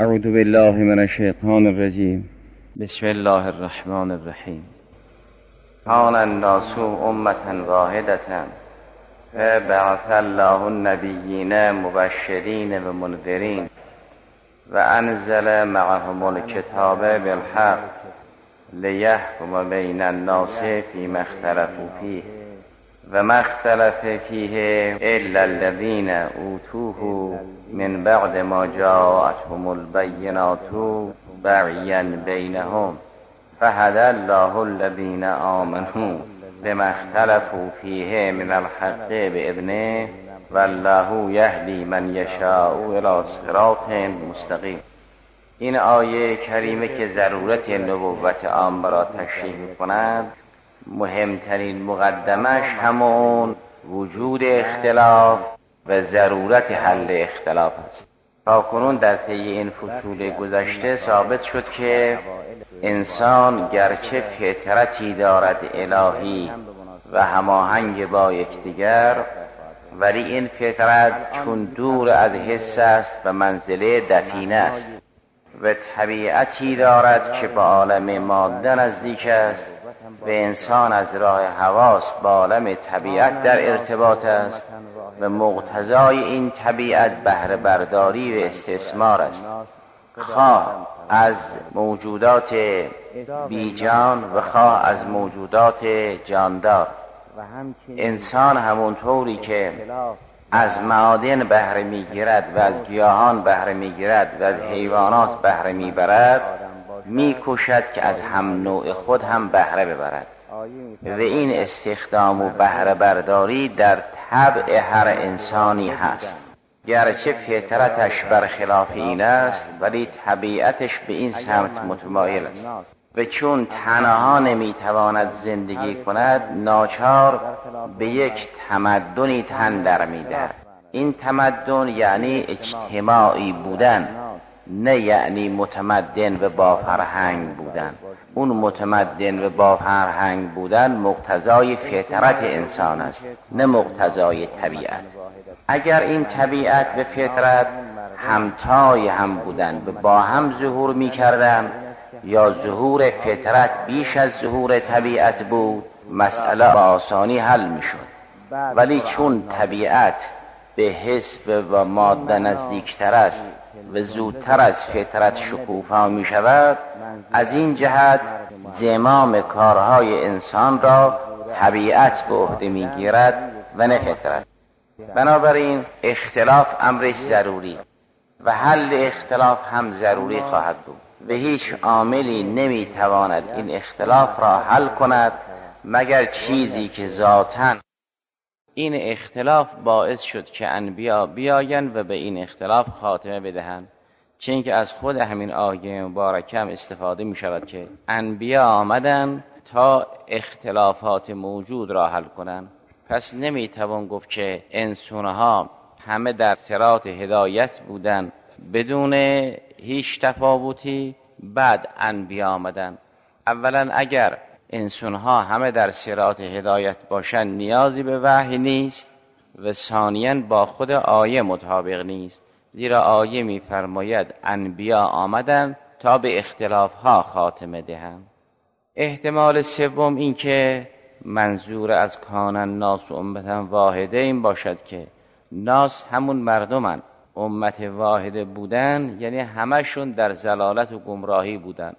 اعوذ بالله من الشیطان الرجیم. بسم الله الرحمن الرحیم. کان الناس امة واحدة فبعث الله النبیین مبشرین و منذرین و انزل معهم الکتاب بالحق لیحکم بین الناس فیما اختلفوا فیه و ما اختلف فیه الا الذین اوتوه من بعد ما جاءتهم البینات بغیا بینهم فهدی الله الذین آمنوا بما اختلفوا فیه من الحق باذنه والله یهدی من یشاء الی صراط مستقیم. این آیه کریمه که ضرورت نبوت عامه را تشریح می‌کند، مهمترین مقدمش همون وجود اختلاف و ضرورت حل اختلاف است. تاکنون در طی این فصول گذشته ثابت شد که انسان گرچه فطرتی دارد الهی و هماهنگ با یکدیگر، ولی این فطرت چون دور از حس است به منزله دفینه است و طبیعتی دارد که به عالم ماده نزدیک است و انسان از راه حواس با عالم طبیعت در ارتباط است و مقتضای این طبیعت بهره برداری و استثمار است، خواه از موجودات بیجان و خواه از موجودات جاندار. انسان همونطوری که از معادن بهره میگیرد و از گیاهان بهره میگیرد و از حیوانات بهره میبرد، میکوشد که از هم نوع خود هم بهره ببرد و این استخدام و بهره برداری در طبع هر انسانی هست. گرچه فطرتش برخلاف این است ولی طبیعتش به این سمت متمایل است و چون تنها نمیتواند زندگی کند، ناچار به یک تمدنی تن در میدهد. این تمدن یعنی اجتماعی بودن، نه یعنی متمدن و با فرهنگ بودن. اون متمدن و با فرهنگ بودن مقتضای فطرت انسان است، نه مقتضای طبیعت. اگر این طبیعت و فطرت همتای هم بودن و با هم ظهور می کردن یا ظهور فطرت بیش از ظهور طبیعت بود، مسئله با آسانی حل می شد. ولی چون طبیعت به حس و ماده نزدیکتر است و زودتر از فطرت شکوفا می شود، از این جهت زمام کارهای انسان را طبیعت به عهده می گیرد و نه فطرت. بنابراین اختلاف امر ضروری و حل اختلاف هم ضروری خواهد بود و هیچ عاملی نمی تواند این اختلاف را حل کند مگر چیزی که ذاتاً این اختلاف باعث شد که انبیا بیایند و به این اختلاف خاتمه بدهند. چون که از خود همین آیه مبارکه هم استفاده می شود که انبیا آمدن تا اختلافات موجود را حل کنند. پس نمی توان گفت که انسانها همه در صراط هدایت بودن بدون هیچ تفاوتی، بعد انبیا آمدن. اولا اگر انسانها همه در صراط هدایت باشند نیازی به وحی نیست و ثانیاً با خود آیه مطابق نیست، زیرا آیه می‌فرماید انبیا آمدند تا به اختلافها خاتمه دهند. احتمال سوم این که منظور از کان الناس امة واحده این باشد که ناس همون مردمن، امت واحده بودن یعنی همشون در ضلالت و گمراهی بودن.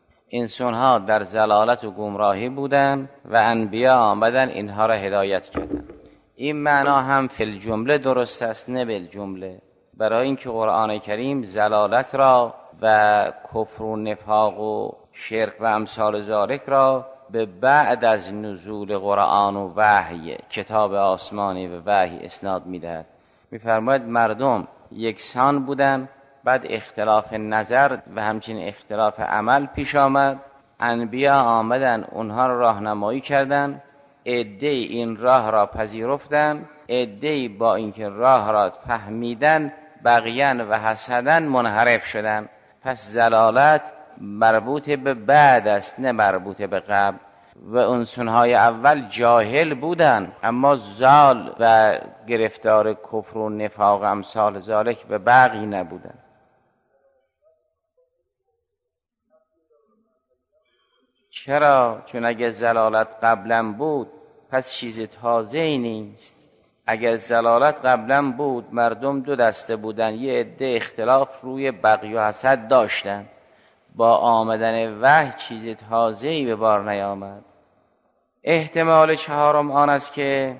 انسانها در ضلالت و گمراهی بودن و انبیا آمدن اینها را هدایت کردن. این معنا هم فی الجمله درست است نه بالجمله، برای اینکه قرآن کریم ضلالت را و کفر و نفاق و شرک و امثال ذالک را به بعد از نزول قرآن و وحی کتاب آسمانی و وحی اسناد می‌دهد. می‌فرماید مردم یکسان بودن، بعد اختلاف نظر و همچنین اختلاف عمل پیش آمد. انبیا آمدن اونها را راهنمایی کردند، عده‌ای این راه را پذیرفتند، عده‌ای با اینکه راه را فهمیدن بغیان و حسدن منحرف شدند. پس ضلالت مربوط به بعد است نه مربوط به قبل. و انسانهای اول جاهل بودن اما زال و گرفتار کفر و نفاق امثال ذالک و بقی نبودن. چرا؟ چون اگر ضلالت قبلا بود پس چیز تازه‌ای نیست. اگر ضلالت قبلا بود مردم دو دسته بودن، یه عده اختلاف روی بغی و حسد داشتن، با آمدن وحی چیز تازه‌ای به بار نیامد. احتمال چهارم آن است که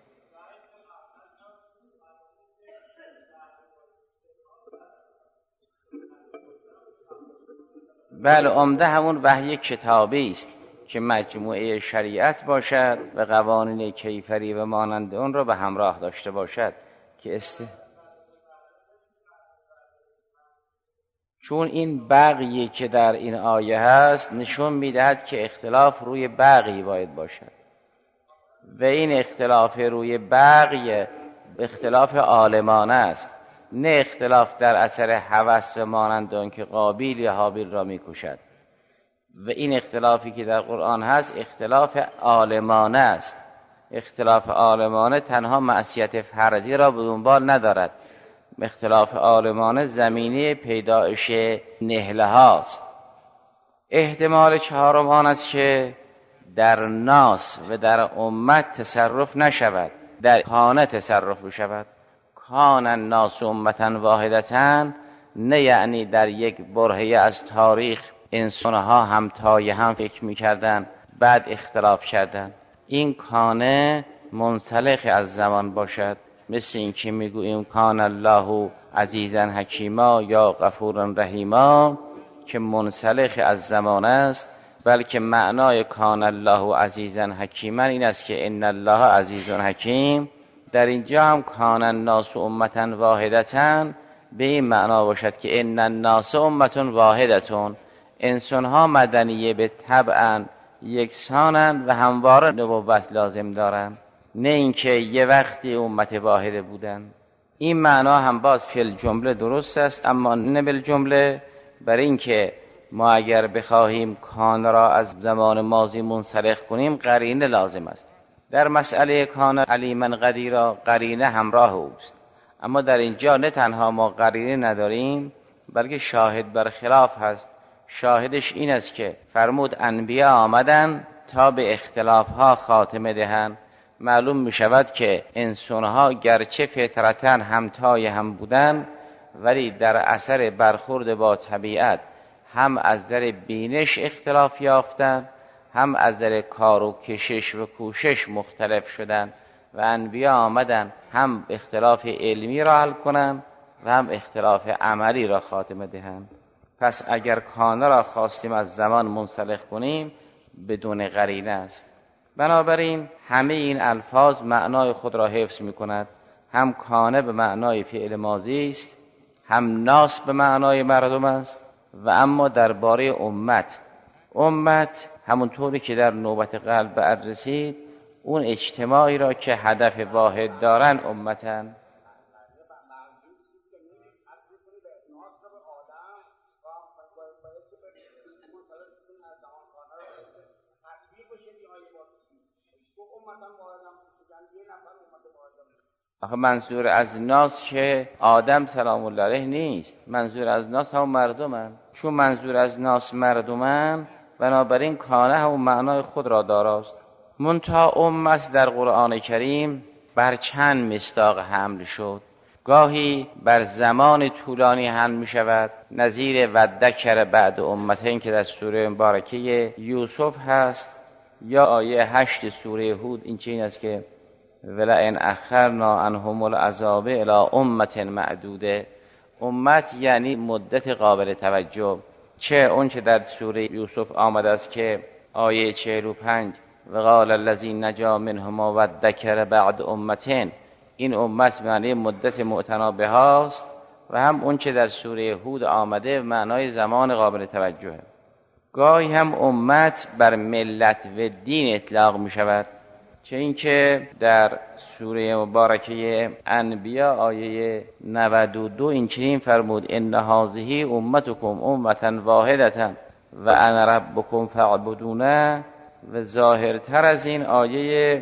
بله، عمده همون وحی کتابی است که مجموعه شریعت باشد و قوانین کیفری و مانند اون را به همراه داشته باشد که چون این بغی که در این آیه هست نشون میدهد که اختلاف روی بغی باید باشد و این اختلاف روی بغی اختلاف عالمانه است، نه اختلاف در اثر هوس و مانند اون که قابیل یا حابیل را میکشد. و این اختلافی که در قرآن هست اختلاف عالمانه است. اختلاف عالمانه تنها معصیت فردی را به دنبال ندارد. اختلاف عالمانه زمینه پیدایش نهله هاست. احتمال چهارم آن است که در ناس و در امت تصرف نشود، در خانه تصرف بشود. کان الناس امة واحدة، نه یعنی در یک برهه از تاریخ انسانها همتای هم فکر می‌کردند بعد اختلاف کردند. این کانه منسلخ از زمان باشد، مثل این که میگوییم کان الله عزیزا حکیما یا غفورا رحیما که منسلخ از زمان است، بلکه معنای کان الله عزیزا حکیما این است که ان الله عزیز حکیم. در اینجا هم کان الناس امة واحدة به این معنا باشد که ان الناس امة واحدة، انسانها مدنیه به طبعا یکسانند و همواره نبوت لازم دارند، نه اینکه یه وقتی امت واحده بودند. این معنا هم باز فی الجمله درست است، اما نه بالجمله، برای اینکه ما اگر بخواهیم کان را از زمان ماضی منسلخ کنیم قرینه لازم است. در مسئله کان علیما قدیرا قرینه همراه اوست، اما در اینجا نه تنها ما قرینه نداریم بلکه شاهد بر خلاف هست. شاهدش این است که فرمود انبیا آمدن تا به اختلافها خاتمه دهند. معلوم می شود که انسانها گرچه فطرتاً همتای هم بودن، ولی در اثر برخورد با طبیعت هم از در بینش اختلاف یافتند، هم از در کار و کشش و کوشش مختلف شدند و انبیا آمدن هم اختلاف علمی را حل کنند و هم اختلاف عملی را خاتمه دهند. پس اگر کانه را خواستیم از زمان منسلخ کنیم بدون قرینه است. بنابراین همه این الفاظ معنای خود را حفظ می کند. هم کانه به معنای فعل ماضی است، هم ناس به معنای مردم است. و اما درباره امت همونطوری که در نوبت قلب بررسید، اون اجتماعی را که هدف واحد دارن امتن. آخه منظور از ناس که آدم سلام الله علیه نیست، منظور از ناس هم مردمن. چون منظور از ناس مردمن، بنابراین کانه هم معنای خود را داراست. منتها امت در قرآن کریم بر چند مصداق حمل شد. گاهی بر زمان طولانی حمل می شود، نظیر وذکر بعد امتین که در سوره مبارکه یوسف هست، یا آیه 8 سوره هود این چنین است که ولئن اخرنا عنهم العذاب الی امة معدوده. امت یعنی مدت قابل توجه. چه اون چه در سوره یوسف آمده است که آیه 45 و قال الذی نجا منهما و ذکر بعد امتین، این امت معنی مدت معتنا بهاست، و هم اون چه در سوره هود آمده معنای زمان قابل توجه. گاهی هم امت بر ملت و دین اطلاق می شود، چه اینکه در سوره مبارکه انبیا آیه 92 این چنین فرمود ان هذه امتکم امة واحدة و انا ربکم فاعبدون. و ظاهرتر از این آیه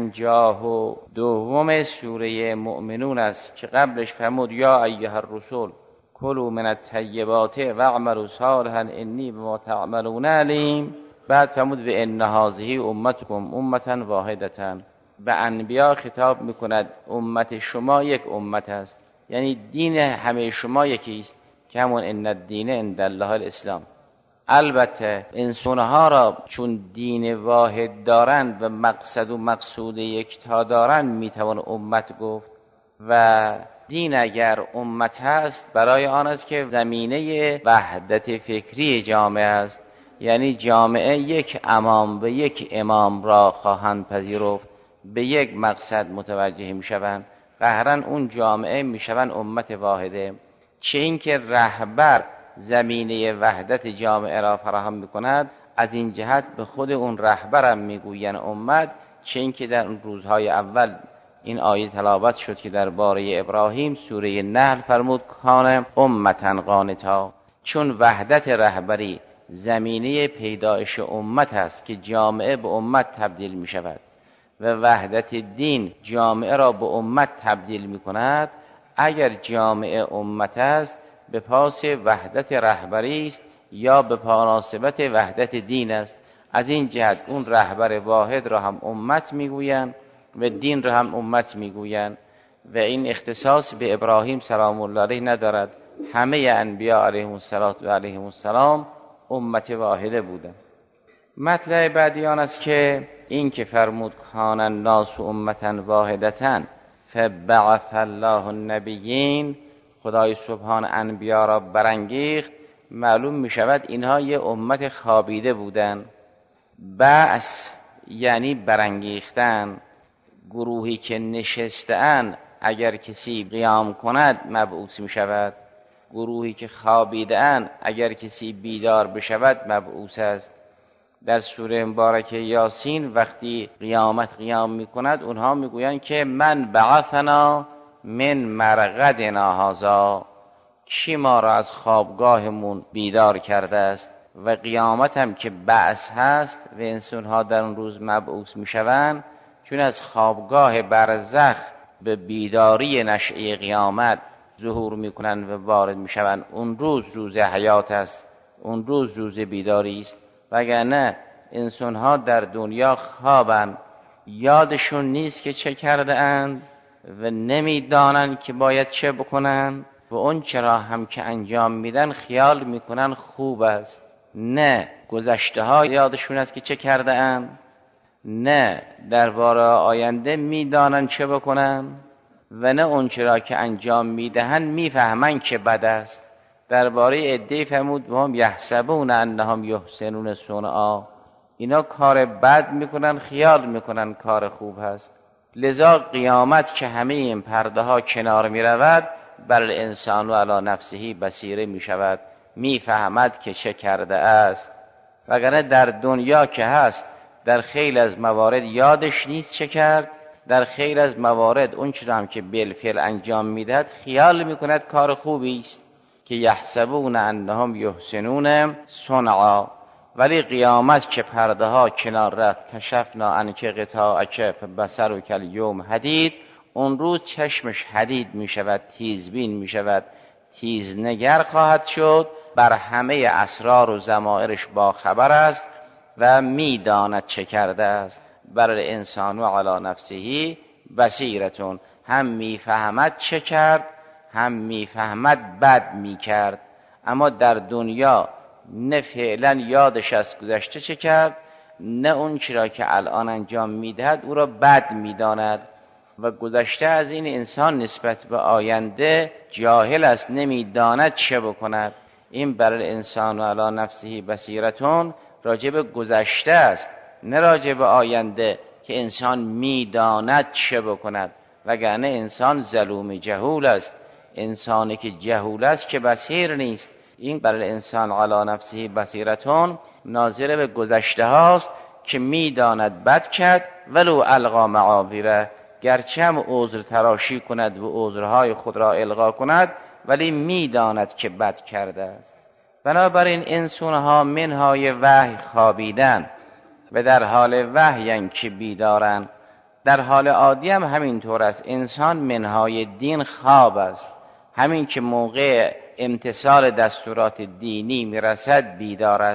52 سوره مؤمنون است که قبلش فرمود یا ایها الرسول کلوا من الطیبات واعملوا صالحا انی بما تعملون علیم. بعد فرمود و ان هذه امتکم امه واحدة، به انبیا خطاب میکند امت شما یک امت است، یعنی دین همه شما یکی است که همون ان الدین عند الله الاسلام. البته انسانها را چون دین واحد دارند و مقصد و مقصود یکتا دارند میتوان امت گفت. و دین اگر امت هست برای آن است که زمینه وحدت فکری جامعه است، یعنی جامعه یک امام و یک امام را خواهند پذیرفت، به یک مقصد متوجه میشوند، قهرن اون جامعه میشوند امت واحده. چه اینکه رهبر زمینه وحدت جامعه را فراهم میکند، از این جهت به خود اون رهبرم میگویند امت. چه اینکه در اون روزهای اول این آیه تلاوت شد که درباره ابراهیم سوره نحل فرمود کان امتا قانتا، چون وحدت رهبری زمینه پیدایش امت است که جامعه به امت تبدیل می شود و وحدت دین جامعه را به امت تبدیل می کند. اگر جامعه امت است به پاس وحدت رهبری است یا به مناسبت وحدت دین است. از این جهت اون رهبر واحد را هم امت میگویند و دین را هم امت میگویند و این اختصاص به ابراهیم سلام الله علیه ندارد. همه انبیا علیهم السلام امت واحده بودند. مطلب بعدی آن است که این که فرمود کان الناس امتا واحدة فبعث الله النبیین، خدای سبحان انبیا را برانگیخت، معلوم می شود اینها یه امت خوابیده بودند. بعث یعنی برانگیختن. گروهی که نشسته‌اند اگر کسی قیام کند مبعوث می شود، گروهی که خوابیده‌اند اگر کسی بیدار بشود مبعوث است. در سوره مبارکه یاسین وقتی قیامت قیام می کند اونها می گویند که من بعثنا من مرقدنا هذا، کی ما را از خوابگاهمون بیدار کرده است. و قیامت هم که بعث هست و انسانها در اون روز مبعوث می شوند، چون از خوابگاه برزخ به بیداری نشأه قیامت ظهور می کنند و وارد می شوند. اون روز روز حیات است، اون روز روز بیداری است. وگرنه انسانها در دنیا خوابند، یادشون نیست که چه کرده اند و نمیدانند که باید چه بکنند و اون چرا هم که انجام میدن خیال میکنن خوب است. نه گذشته ها یادشون است که چه کرده اند، نه درباره آینده میدانند چه بکنن و نه اون چرا که انجام میدهند میفهمند که بد است. درباره عده فرمود و هم یحسبون انهم یحسنون صنعا، اینا کار بد میکنن خیال میکنن کار خوب هست. لذا قیامت که همه این پرده ها کنار میرود، بر الانسان و علی نفسه بصیره میشود، میفهمد که چه کرده است. وگرنه در دنیا که هست در خیلی از موارد یادش نیست چه کرد، در خیلی از موارد اون چیزی هم که بالفعل انجام میدهد خیال میکند کار خوبی است که یحسبون انهم یحسنون صنعا. ولی قیامت که پرده ها کنار رفت، کشفنا عنک غطاءک فبصرک الیوم حدید، اون روز چشمش حدید می شود، تیزبین می شود، تیزنگر خواهد شد، بر همه اسرار و ضمائرش با خبر است و می داند چه کرده است. بر الانسان و علی نفسه بصیرتون، هم می فهمد چه کرد هم می فهمد بد می کرد. اما در دنیا نه فعلا یادش از گذشته چه کرد، نه اون چرا که الان انجام می دهد او را بد می داند و گذشته از این انسان نسبت به آینده جاهل است، نمی داند چه بکند. این بر الانسان و علی نفسه بصیرتون راجع به گذشته است، نه راجع به آینده که انسان می داند چه بکند. وگرنه انسان ظلوم جهول است، انسانی که جهول است که بصیر نیست. این بر الانسان علی نفسه بصیرتون ناظر به گذشته هاست که می داند بد کرد، ولو القا معاذیره، گرچه هم عذر تراشی کند و عذرهای خود را القا کند ولی می داند که بد کرده است. بنابراین انسانها منهای وحی خوابیدن و در حال وحی که بیدارن. در حال عادی هم همینطور است، انسان منهای دین خواب است، همین که موقع امتثال دستورات دینی میرسد بیدار است.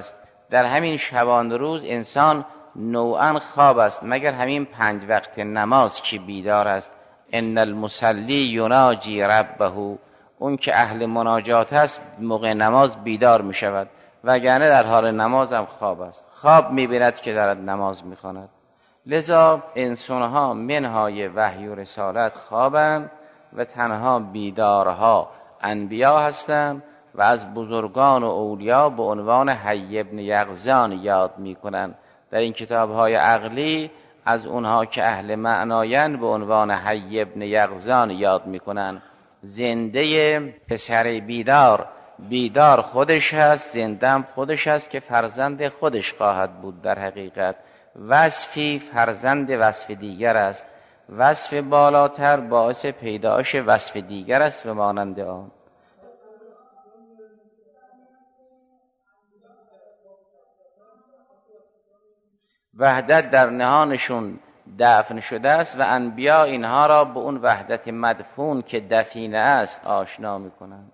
در همین شبانه روز انسان نوعا خواب است، مگر همین 5 وقت نماز که بیدار است. ان المصلی یناجی ربه، اون که اهل مناجات است موقع نماز بیدار می شود، وگرنه در حال نماز هم خواب است، خواب می بیند که دارد نماز می خواند. لذا انسانها منهای وحی و رسالت خوابند و تنها بیدارها انبیا هستند و از بزرگان و اولیا به عنوان حی ابن یقظان یاد می کنند. در این کتاب‌های عقلی از اونها که اهل معنایند به عنوان حی ابن یقظان یاد می کنند. زنده پسر بیدار خودش هست، زنده هم خودش هست که فرزند خودش خواهد بود. در حقیقت وصفی فرزند وصف دیگر است، وصف بالاتر باعث پیدایش وصف دیگر است و مانند آن. وحدت در نهانشون دفن شده است و انبیا اینها را به اون وحدت مدفون که دفینه است آشنا می‌کنند.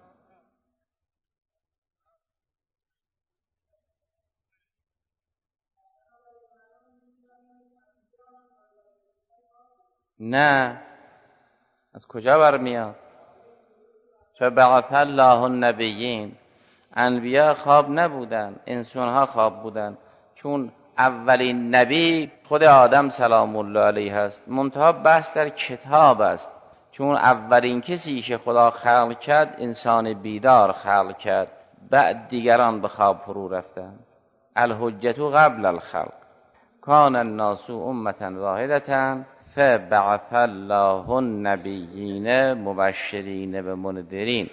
نه، از کجا برمیاد؟ فبعث الله النبیین، انبیا خواب نبودن، انسانها خواب بودن، چون اولین نبی خود آدم سلام الله علیه است. منتها بحث در کتاب است، چون اولین کسی که خدا خلق کرد انسان بیدار خلق کرد، بعد دیگران به خواب فرو رفتند. الحجة قبل الخلق، کان الناس امة واحدة فبعث الله النبیین مبشرین و منذرین.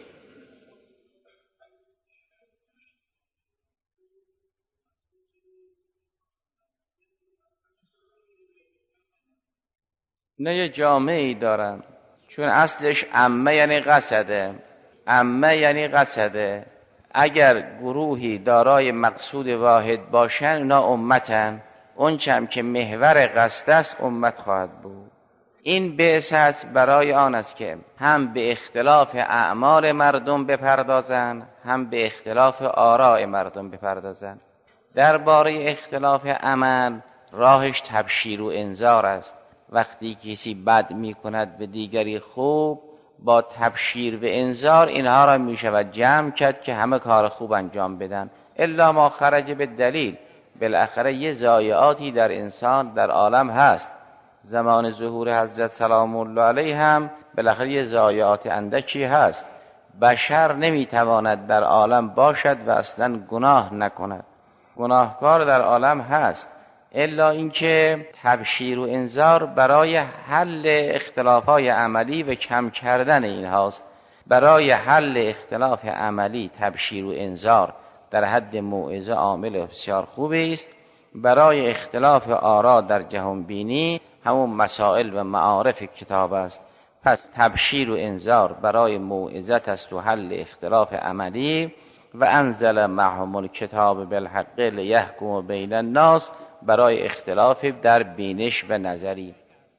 نه یه جامعه‌ای دارن، چون اصلش عمه یعنی قصده، عمه یعنی قصده. اگر گروهی دارای مقصود واحد باشن اونا امتن، اون چم که محور قصد است امت خواهد بود. این بعثت برای آن است که هم به اختلاف اعمال مردم بپردازن، هم به اختلاف آراء مردم بپردازن. درباره اختلاف عمل راهش تبشیر و انذار است. وقتی کسی بد می کند به دیگری خوب، با تبشیر و انذار اینها را می شود جمع کرد که همه کار خوب انجام بدن. الا ما خرج به دلیل، بالاخره یه ضایعاتی در انسان در عالم هست. زمان ظهور حضرت سلام الله علیه هم بالاخره یه ضایعات اندکی هست. بشر نمیتواند در عالم باشد و اصلا گناه نکند، گناهکار در عالم هست. الا اینکه تبشیر و انذار برای حل اختلافات عملی و کم کردن این هاست. برای حل اختلاف عملی تبشیر و انذار در حد موعظه عامل بسیار خوبی است. برای اختلاف آرا در جهان بینی همون مسائل و معارف کتاب است. پس تبشیر و انذار برای موعظت است و حل اختلاف عملی. و انزل معهم الکتاب بالحق لیحکم بین الناس برای اختلاف در بینش و نظری.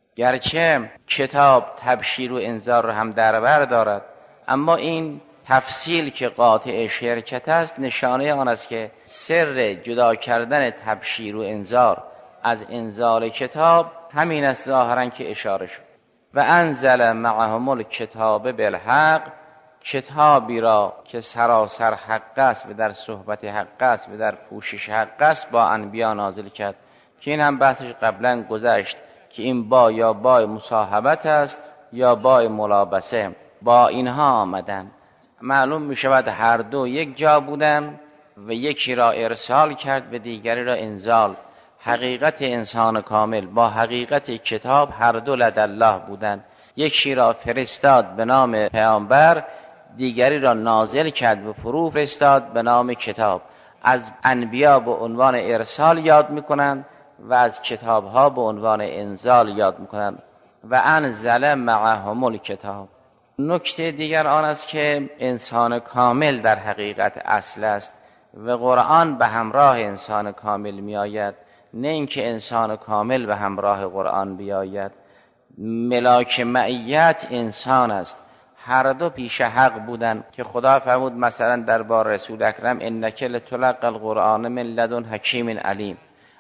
گرچه کتاب تبشیر و انذار را هم در بر دارد، اما این تفصیل که قاطع شرکت است نشانه آن است که سر جدا کردن تبشیر و انذار از انزال کتاب همین است ظاهرا که اشاره شد. و انزل معهم الکتاب بالحق، کتابی را که سراسر حق است و در صحبت حق است و در پوشش حق است با انبیا نازل کرد، که این هم بحثش قبلا گذشت که این با یا با مصاحبت است یا با ملابسه. با اینها آمدن، معلوم می شود هر دو یک جا بودن و یکی را ارسال کرد و دیگری را انزال. حقیقت انسان کامل با حقیقت کتاب هر دو لدالله بودند. یکی را فرستاد به نام پیامبر، دیگری را نازل کرد و فرو فرستاد به نام کتاب. از انبیا به عنوان ارسال یاد میکنند و از کتابها به عنوان انزال یاد میکنند. و انزل معهم الکتاب. نکته دیگر آن است که انسان کامل در حقیقت اصل است و قرآن به همراه انسان کامل می آید، نه اینکه انسان کامل به همراه قرآن بیاید. ملاک معیت انسان است. هر دو پیش حق بودن که خدا فرمود مثلا دربار رسول اکرم انک لتلقی القرآن من لدن حکیم علیم.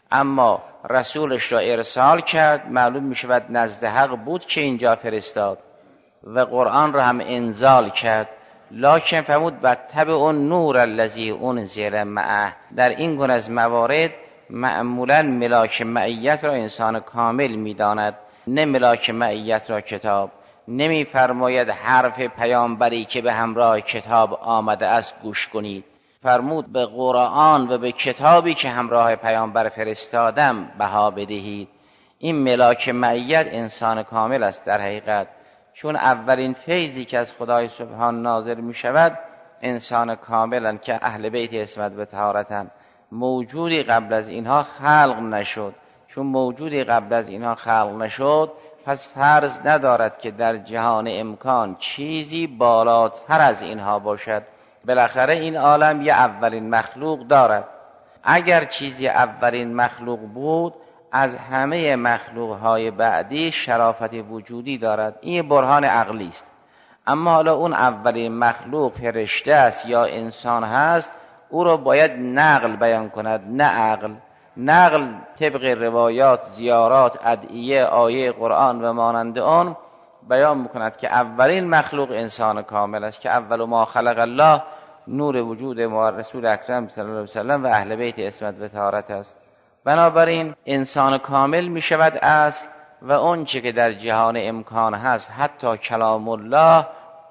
اما رسولش را ارسال کرد، معلوم می شود نزد حق بود که اینجا فرستاد و قرآن را هم انزال کرد. لکن فرمود واتبعوا اون نور الذی انزل معه. در این گونه از موارد معمولا ملاک معیت را انسان کامل می داند، نه ملاک معیت را کتاب. نمی فرماید حرف پیامبری که به همراه کتاب آمده است گوش کنید، فرمود به قرآن و به کتابی که همراه پیامبر فرستادم بها بدهید. این ملاک معیت انسان کامل است در حقیقت، چون اولین فیضی که از خدای سبحان نازل می شود انسان کاملا که اهل بیت عصمت و طهارتن. موجودی قبل از اینها خلق نشد. چون موجودی قبل از اینها خلق نشد پس فرض ندارد که در جهان امکان چیزی بالاتر از اینها باشد. بالاخره این عالم یه اولین مخلوق دارد. اگر چیزی اولین مخلوق بود از همه مخلوقهای بعدی شرافت وجودی دارد. این برهان عقلی است. اما حالا اون اولین مخلوق فرشته است یا انسان هست، او را باید نقل بیان کند نه عقل. نقل طبق روایات، زیارات، ادعیه، آیه قرآن و مانند آن بیان میکند که اولین مخلوق انسان کامل است که اول ما خلق الله نور وجود ما رسول اکرم صلی الله علیه وسلم و اهل بیت عصمت و طهارت است. بنابراین انسان کامل می شود اصل و اون چه که در جهان امکان هست حتی کلام الله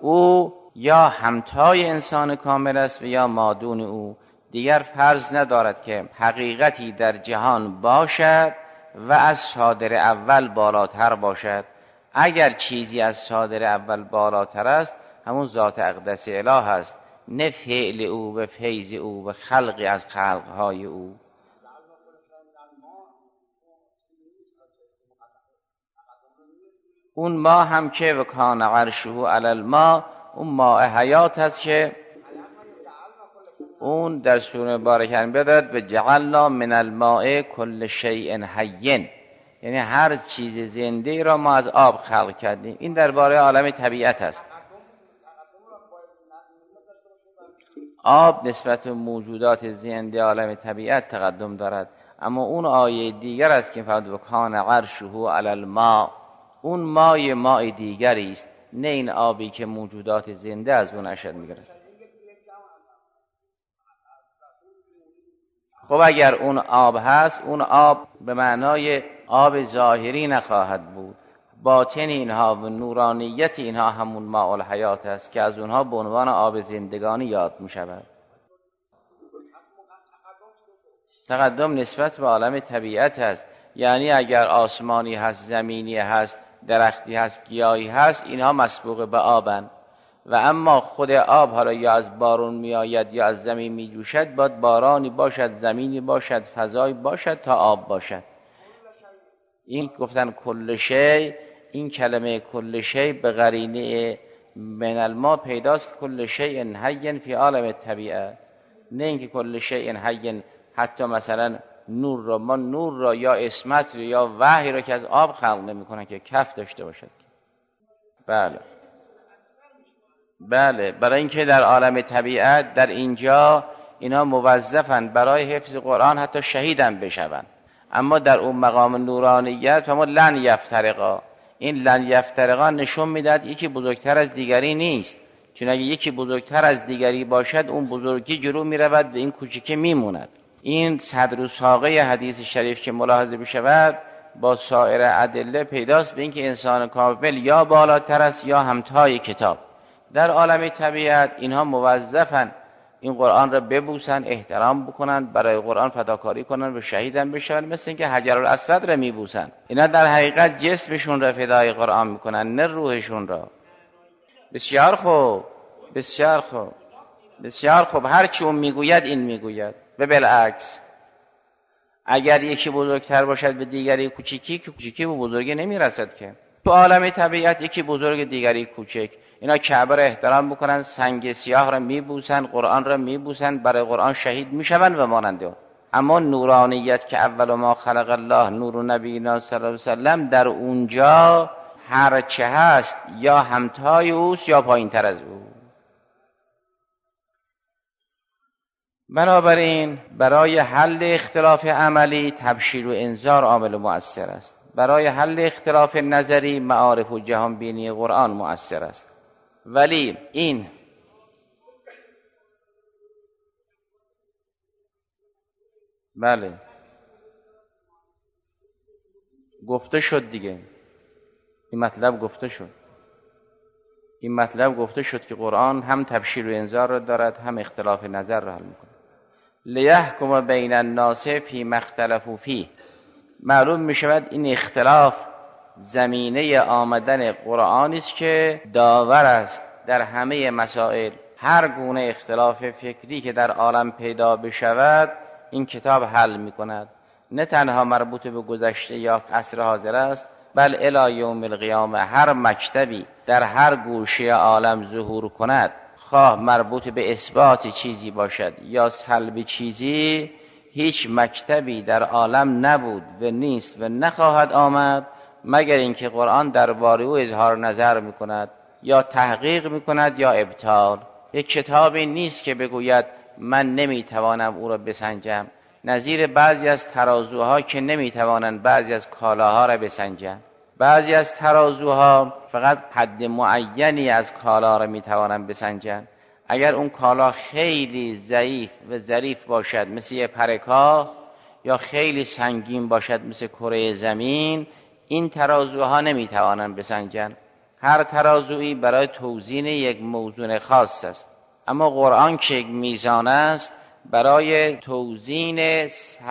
او یا همتای انسان کامل است و یا مادون او. دیگر فرض ندارد که حقیقتی در جهان باشد و از صادر اول بالاتر باشد. اگر چیزی از صادر اول بالاتر است همون ذات اقدس اله است، نه فعل او و فیض او و خلقی از خلقهای او. اون ما هم که و کان عرشه علی الماء، اون ماء حیات هست که اون در سوره بارکه بداد و جعلنا من الماء کل شیء حی، یعنی هر چیز زنده را ما از آب خلق کردیم. این درباره عالم طبیعت است. آب نسبت به موجودات زنده عالم طبیعت تقدم دارد. اما اون آیه دیگر است که فرمود و کان عرشه علی الماء، اون ماء دیگری است، نه این آبی که موجودات زنده از اون اشد میگیرند. خب اگر اون آب هست، اون آب به معنای آب ظاهری نخواهد بود. باطن اینها و نورانیت اینها همون ماء الحیات است که از اونها به عنوان آب زندگانی یاد می شود. تقدم نسبت به عالم طبیعت است. یعنی اگر آسمانی هست، زمینی هست، درختی هست، گیاهی هست، اینها مسبوق به آبند. و اما خود آب حالا یا از بارون می آید یا از زمین می جوشد، باید بارانی باشد، زمینی باشد، فضایی باشد تا آب باشد. این گفتن کل شی، این کلمه کل شی به قرینه من الماء پیداست. کل شیء حی فی عالم طبیعه، نه اینکه کل شیء حی حتی مثلا نور را، ما نور را یا اسمت را یا وحی را که از آب خلق نمی کنن که کف داشته باشد. بله، برای اینکه در عالم طبیعت در اینجا اینا موظفن برای حفظ قرآن حتی شهیدن بشون. اما در اون مقام نورانیت فرمود لن یفترقا. این لن یفترقا نشون میداد یکی بزرگتر از دیگری نیست، چون اگه یکی بزرگتر از دیگری باشد اون بزرگی جلو میرود و این کوچیک میموند. این صدر و ساقه حدیث شریف که ملاحظه بشود با سایر ادله پیداست به اینکه انسان کامل یا بالاتر است یا همتای کتاب. در عالم طبیعت اینها موظفن این قرآن را ببوسن، احترام بکنن، برای قرآن فداکاری کنن و شهیدن بشن، مثل اینکه حجر الاسود را میبوسن. اینا در حقیقت جسمشون را فدای قرآن میکنن نه روحشون را. بسیار خوب، بسیار خوب، بسیار خوب. هر چی اون میگوید این میگوید و بالعکس. اگر یکی بزرگتر باشد و دیگری کوچیکی، که کوچیکی به بزرگی نمیرسد که. تو عالم طبیعت یکی بزرگ دیگری کوچک، اینا کعبه را احترام بکنن، سنگ سیاه را میبوسن، قرآن را میبوسن، برای قرآن شهید میشون و مانند اون. اما نورانیت که اول ما خلق الله نور نبینا صلی الله علیه وسلم، در اونجا هرچه هست یا همتای اوست یا پایین تر از او. بنابراین برای حل اختلاف عملی تبشیر و انذار عامل مؤثر است. برای حل اختلاف نظری معارف و جهانبینی قرآن مؤثر است. ولی این بله گفته شد دیگه، این مطلب گفته شد که قرآن هم تبشیر و انذار را دارد، هم اختلاف نظر را حل می‌کند. لیحکم بین الناس فیما اختلفوا فیه. معلوم می‌شود این اختلاف زمینه آمدن قرآنی است که داور است در همه مسائل. هر گونه اختلاف فکری که در عالم پیدا بشود این کتاب حل می‌کند. نه تنها مربوط به گذشته یا عصر حاضر است، بل الی یوم القیامه هر مکتبی در هر گوشه عالم ظهور کند، خواه مربوط به اثبات چیزی باشد یا سلب چیزی، هیچ مکتبی در عالم نبود و نیست و نخواهد آمد مگر اینکه قرآن درباره او اظهار نظر میکند یا تحقیق میکند یا ابطال. یک کتابی نیست که بگوید من نمیتوانم او را بسنجم، نظیر بعضی از ترازوها که نمیتوانند بعضی از کالاها را بسنجند. بعضی از ترازوها فقط حد معینی از کالا را میتوانند بسنجند. اگر اون کالا خیلی ضعیف و ظریف باشد مثل یه پرکاه یا خیلی سنگین باشد مثل کره زمین، این ترازوها نمیتوانند بسنجند. هر ترازویی برای توزین یک موزون خاص است، اما قرآن که یک میزان است برای توزین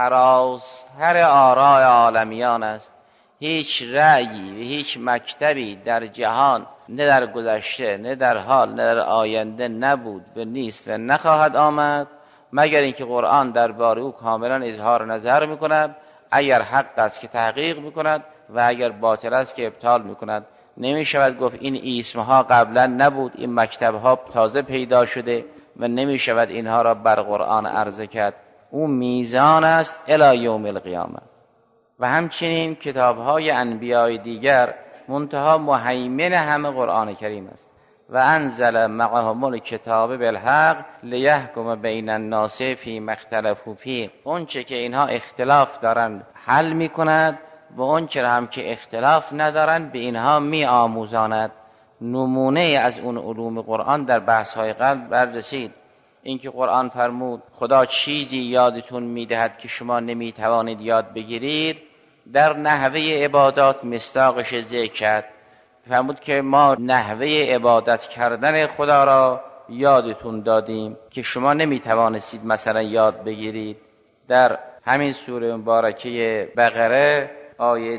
سراسر آراء عالمیان است. هیچ رأیی و هیچ مکتبی در جهان، نه در گذشته نه در حال نه در آینده نبود و نیست و نخواهد آمد مگر اینکه قرآن درباره او کاملا اظهار نظر میکند. اگر حق است که تحقیق میکند و اگر باطل است که ابطال میکند. نمیشود گفت این اسمها قبلا نبود، این مکتبها تازه پیدا شده و نمیشود اینها را بر قرآن عرضه کرد. اون میزان است الی یوم القیامه. و همچنین کتاب‌های انبیاء دیگر منتها مهیمن همه قرآن کریم است. و انزل معهم الکتاب بالحق لیحکم بین الناس فیما اختلفوا فیه. اون چه که اینها اختلاف دارند حل می‌کند و اون چه هم که اختلاف ندارند به اینها می‌آموزاند. نمونه از اون علوم قرآن در بحث‌های قبل بررسید. اینکه قرآن فرمود خدا چیزی یادتون میدهد که شما نمیتوانید یاد بگیرید، در نحوه عبادات مصداقش ذکر کرد. فرمود که ما نحوه عبادت کردن خدا را یادتون دادیم که شما نمیتوانستید مثلا یاد بگیرید. در همین سوره مبارکه بقره آیه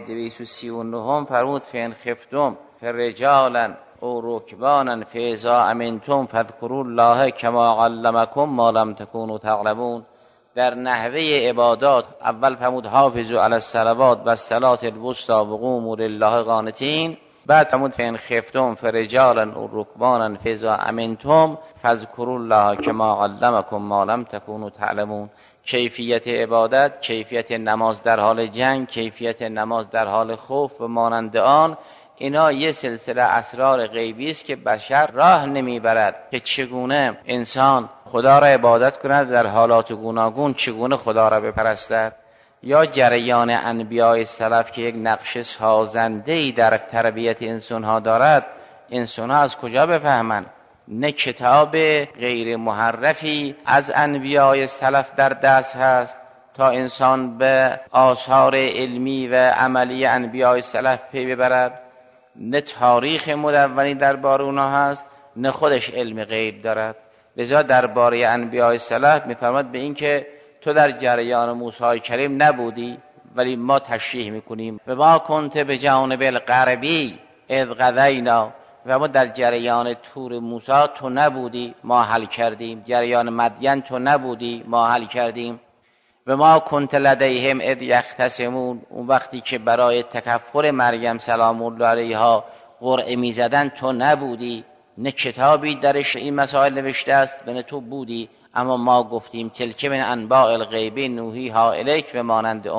239 فرمود فإن خفتم فرجالا او رکبانا فاذا امنتم فاذکروا الله کما علمکم ما لم تکونوا تعلمون. در نحوه عبادات اول فرمود حافظوا علی الصلوات و الصلاة الوسطی و قوموا لله قانتین. بعد فرمود فإن خفتم فرجالا او رکبانا فاذا امنتم فاذکروا الله کما علمکم ما لم تکونوا تعلمون. کیفیت عبادت، کیفیت نماز در حال جنگ، کیفیت نماز در حال خوف و مانند آن، اینا یه سلسله اسرار غیبی است که بشر راه نمیبرد که چگونه انسان خدا را عبادت کند، در حالات گوناگون چگونه خدا را بپرستد. یا جریان انبیاء سلف که یک نقش سازنده‌ای در تربیت انسان‌ها دارد، انسان‌ها از کجا بفهمند؟ نه کتاب غیر محرفی از انبیاء سلف در دست هست تا انسان به آثار علمی و عملی انبیاء سلف پی ببرد، نه تاریخ مدونی درباره اونها هست، نه خودش علم غیب دارد. لذا درباره انبیاء سلف می‌فرماد به این که تو در جریان موسی کریم نبودی ولی ما تشریح میکنیم. و ما کنت به جانب الغربی اذ قضینا، و ما در جریان طور موسی تو نبودی ما حل کردیم، جریان مدین تو نبودی ما حل کردیم. و ما کنت لدیهم اذ یختصمون، اون وقتی که برای تکفر مریم سلام الله علیها قرعه میزدن تو نبودی، نه کتابی درش این مسائل نوشته است و نه تو بودی. اما ما گفتیم تلک من انباء الغیب نوحیها الیک و مانند اون.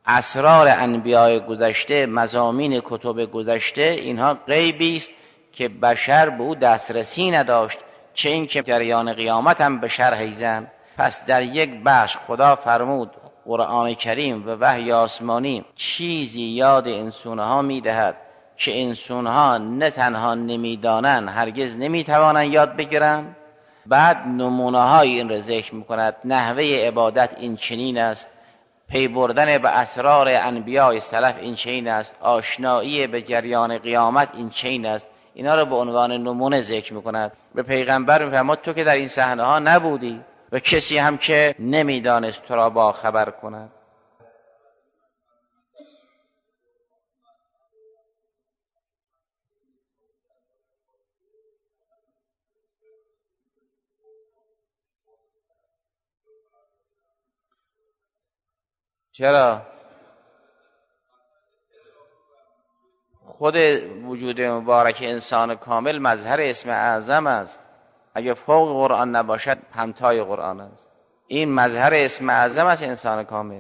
اسرار انبیاء گذشته، مضامین کتب گذشته، اینها غیبی است که بشر به او دسترسی نداشت، چه این که جریان قیامت هم به شرح ایزن. پس در یک بخش خدا فرمود قرآن کریم و وحی آسمانی چیزی یاد انسانها میدهد که انسانها نه تنها نمیدانند، هرگز نمیتوانند یاد بگیرند. بعد نمونه های این را ذکر میکند. نحوه عبادت این چنین است، پی بردن به اسرار انبیاء سلف این چنین است، آشنایی به جریان قیامت این چنین است. اینا رو به عنوان نمونه ذکر میکند. به پیغمبر میفرماد تو که در این صحنه ها نبودی و کسی هم که نمیدانست تو را با خبر کند. چرا؟ خود وجود مبارک انسان کامل مظهر اسم اعظم است. اگه فوق قرآن نباشد همتای قرآن است. این مظهر اسم اعظم است انسان کامل.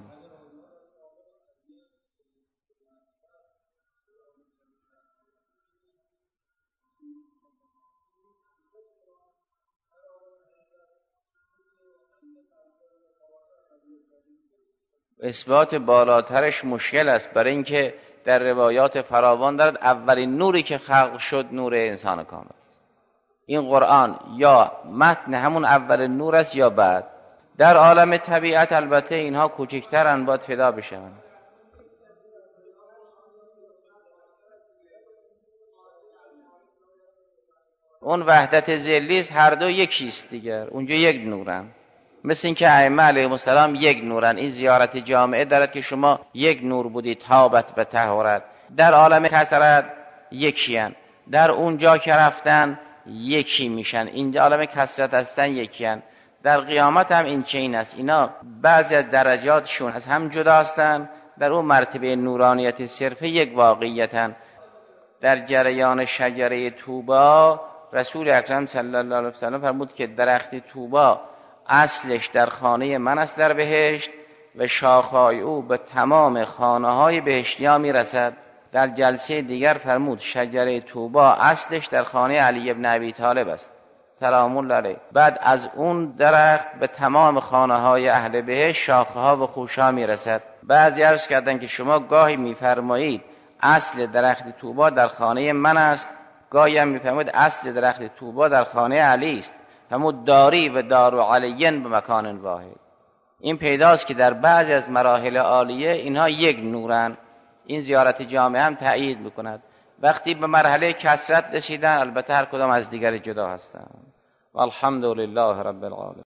اثبات بالاترش مشکل است، برای اینکه در روایات فراوان دارد اولین نوری که خلق شد نور انسان کامل. این قرآن یا متن همون اول نور است یا بعد. در عالم طبیعت البته اینها کوچکترن، باید فدا بشوند. اون وحدت ذلی است، هر دو یکیست دیگر، اونجا یک نورن. مثل این که ائمه علیهم السلام یک نورن. این زیارت جامعه دارد که شما یک نور بودید، تابت به طهارت. در عالم کثرت یکیان، در اونجا که رفتن یکی میشن، این عالم کثرت هستن یکیان. در قیامت هم این چنین است. اینا بعضی از درجاتشون از هم جدا هستن، در اون مرتبه نورانیت صرف یک واقعیتن. در جریان شجره طوبی رسول اکرم صلی الله علیه وسلم فرمود که درخت طوبی اصلش در خانه من است در بهشت و شاخه‌های او به تمام خانه‌های بهشتیان میرسد. در جلسه دیگر فرمود شجره طوبی اصلش در خانه علی ابن ابی طالب است سلام الله علیه. بعد از اون درخت به تمام خانه‌های اهل بهشت شاخه‌ها و خوشه‌ها میرسد. بعضی عرض کردند که شما گاهی میفرمایید اصل درخت طوبی در خانه من است، گاهی هم میفرمایید اصل درخت طوبی در خانه علی است. فرمود داری و دار علیین به مکان واحد. این پیداست که در بعضی از مراحل عالیه اینها یک نورن. این زیارت جامعه هم تأیید میکند. وقتی به مرحله کثرت رسیدن البته هر کدام از دیگر جدا هستند. والحمد لله رب العالمین.